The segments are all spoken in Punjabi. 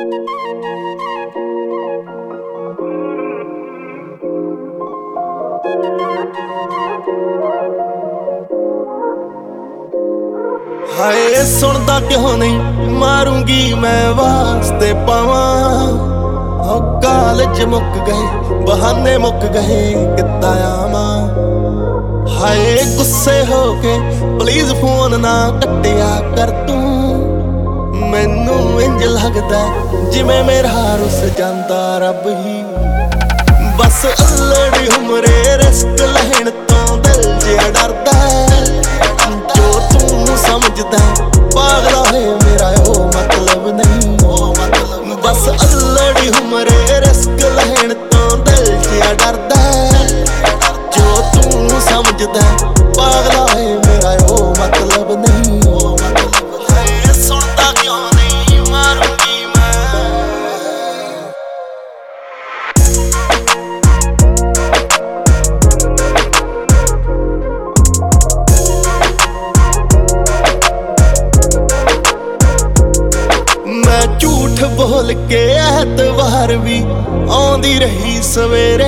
ਹਾਏ ਸੁਣਦਾ ਕਿਉਂ ਨਹੀਂ ਮਾਰੂੰਗੀ ਮੈਂ ਵਾਸਤੇ ਪਾਵਾਂ। ਹੋ ਕਾਲਜ ਮੁੱਕ ਗਏ ਬਹਾਨੇ ਮੁੱਕ ਗਏ ਕਿੱਦਾਂ ਆਵਾਂ। ਹਾਏ ਗੁੱਸੇ ਹੋ ਕੇ ਪਲੀਜ਼ ਫੋਨ ਨਾ ਕੱਟਿਆ ਕਰ ਤੂੰ। ਮੈਨੂੰ ਇੰਜ ਲੱਗਦਾ ਜਿਵੇਂ ਮੇਰਾ ਰੁੱਸ ਜਾਂਦਾ ਰੱਬ ਹੀ। ਬਸ ਅਲੜੀ ਉਮਰੇ ਰਿਸਕ ਲੈਣ ਤੋਂ ਦਿਲ ਜਿਹਾ ਡਰਦਾ। ਜੋ ਤੂੰ ਸਮਝਦਾ ਪਾਗਲਾ ਹੋਏ ਮੇਰਾ ਉਹ ਮਤਲਬ ਨਹੀਂ। ਬਸ ਅਲੜੀ ਉਮਰੇ ਰਿਸਕ ਲੈਣ ਤੋਂ ਦਿਲ ਜਿਹਾ ਡਰਦਾ। ਜੋ ਤੂੰ ਸਮਝਦਾ ਪਾਗਲਾ ਹੋਏ ਮੇਰਾ ਉਹ ਮਤਲਬ ਨਹੀਂ। ਹਾਏ ਸੁਣਦਾ ਕਿਉਂ ਨਹੀਂ ਮਾਰੂੰਗੀ ਮੈਂ। ਮੈਂ ਝੂਠ ਬੋਲ ਕੇ ਐਤਵਾਰ ਵੀ ਆਉਂਦੀ ਰਹੀ ਸਵੇਰੇ।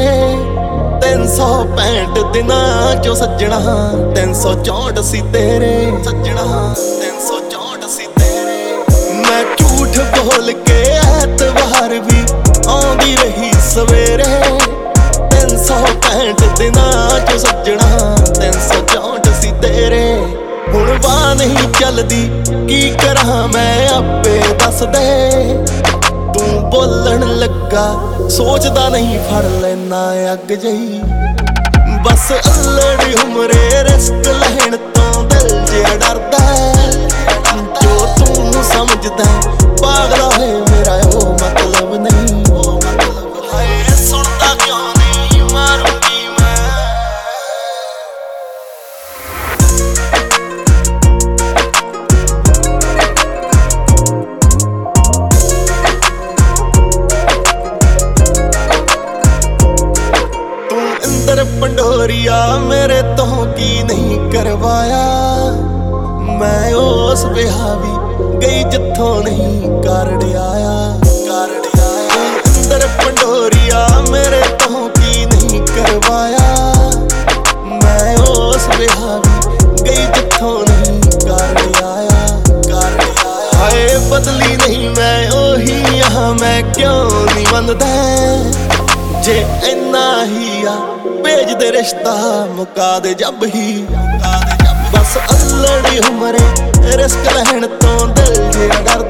365 ਦਿਨਾਂ ਚੋਂ ਸੱਜਣਾ 364 ਸੀ ਤੇਰੇ। ਸੱਜਣਾ 364 ਸੀ ਤੇਰੇ। ਮੈਂ ਝੂਠ ਬੋਲ ਕੇ ਐਤਵਾਰ ਵੀ ਆਉਂਦੀ ਰਹੀ ਸਵੇਰੇ। 365 ਦਿਨਾਂ ਚੋਂ ਸੱਜਣਾ 364 ਸੀ ਤੇਰੇ। ਹੁਣ ਵਾਹ ਨਹੀਂ ਚੱਲਦੀ ਕੀ ਕਰਾਂ ਮੈਂ ਆਪੇ ਦੱਸ ਦੇ। ਤੂੰ ਬੋਲਣ ਲੱਗਾ ਸੋਚਦਾ ਨਹੀਂ ਫੜ ਲੈਣਾ ਅੱਗ ਜਈ। ਬਸ ਅਲੜੀ ਉਮਰੇ ਰਿਸਕ ਲੈਣ ਤੋਂ ਦਿਲ ਜਿਹਾ ਡਰਦਾ। ਜੋ ਤੂੰ ਸਮਝਦਾ ਪਾਗਲਾ ਹੋਏ ਮੇਰਾ ਉਹ ਮਤਲਬ ਨਹੀਂ। ਹਾਏ ਸੁਣਦਾ ਕਿਉਂ ਨਹੀਂ ਮਾਰੂੰਗੀ ਮੈਂ। ਪੰਡੋਰੀਆ ਮੇਰੇ ਤੋਂ ਕੀ ਨਹੀਂ ਕਰਵਾਇਆ। ਮੈਂ ਉਸ ਵਿਆਹ ਵੀ ਗਈ ਜਿੱਥੋਂ ਨਹੀਂ ਕਾਰਡ ਆਇਆ। ਅੰਦਰ ਪੰਡੋਰੀਆ ਮੇਰੇ ਤੋਂ ਕੀ ਨਹੀਂ ਕਰਵਾਇਆ। ਮੈਂ ਉਸ ਵਿਆਹ ਵੀ ਗਈ ਜਿੱਥੋਂ ਨਹੀਂ ਕਾਰਡ ਆਇਆ। ਹਾਏ ਬਦਲੀ ਨਹੀਂ ਮੈਂ ਉਹੀ ਆ ਮੈਂ ਕਿਉਂ ਨਹੀਂ ਮੰਨਦਾ। ਜੇ ਇੰਨਾ ਹੀ ਆ ਭੇਜ ਦੇ ਰਿਸ਼ਤਾ ਮੁਕਾ ਦੇ ਜੱਬ ਹੀ। ਬਸ ਅਲੜੀ ਉਮਰੇ ਰਿਸਕ ਲੈਣ ਤੋਂ ਦਿਲ ਜਿਹਾ ਡਰਦਾ।